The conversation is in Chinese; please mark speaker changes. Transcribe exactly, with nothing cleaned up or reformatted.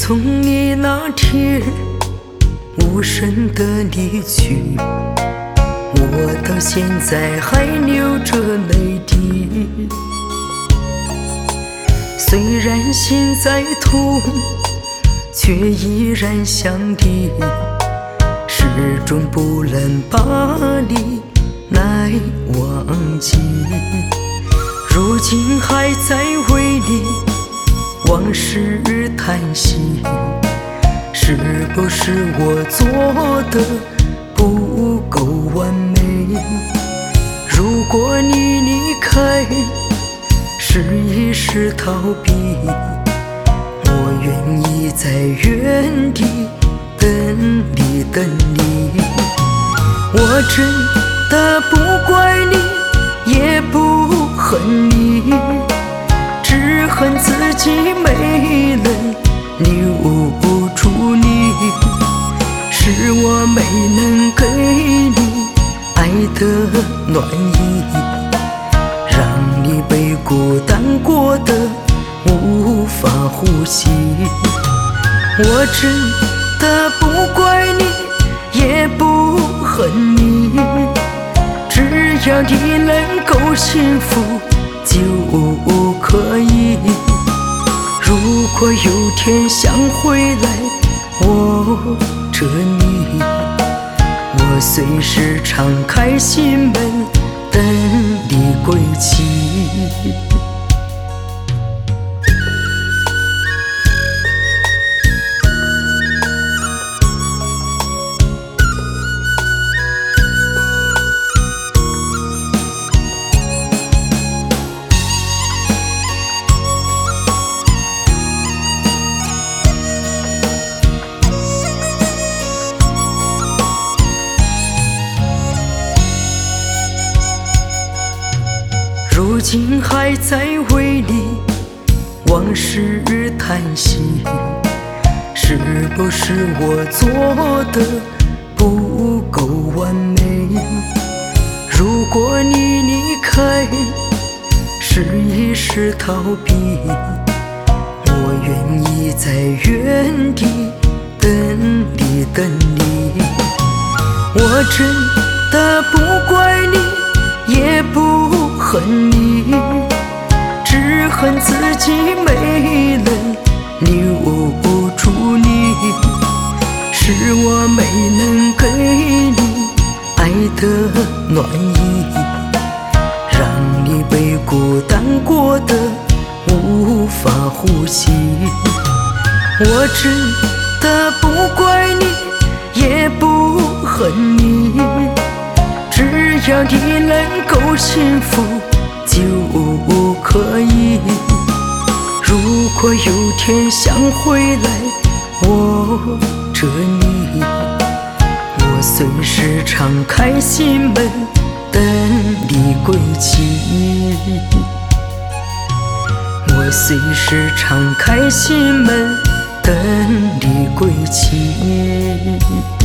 Speaker 1: 从你那天无声的离去，我到现在还流着泪滴。虽然心在痛，却依然想你，始终不能把你来忘记。如今还在为你往事叹息，是不是我做的不够完美？如果你离开是一时逃避，我愿意在原地等你等你。我真的不怪你，也不恨你，只恨自己没能留住你。是我没能给你爱的暖意，让你被孤单过的无法呼吸。我真的不怪你，也不恨你，只要你能够幸福就可以。如果有天想回来握着你，我随时敞开心门等你归期。如今还在为你往事叹息，是不是我做的不够完美？如果你离开是一时逃避，我愿意在原地等你等你。我真的不怪你，也不恨你，只恨自己没能留住你。是我没能给你爱的暖意，让你被孤单过的无法呼吸。我真的不怪你，也不恨你，只要你能够幸福就可以。如果有天想回来握着你，我随时敞开心门等你归期。我随时敞开心门等你归期。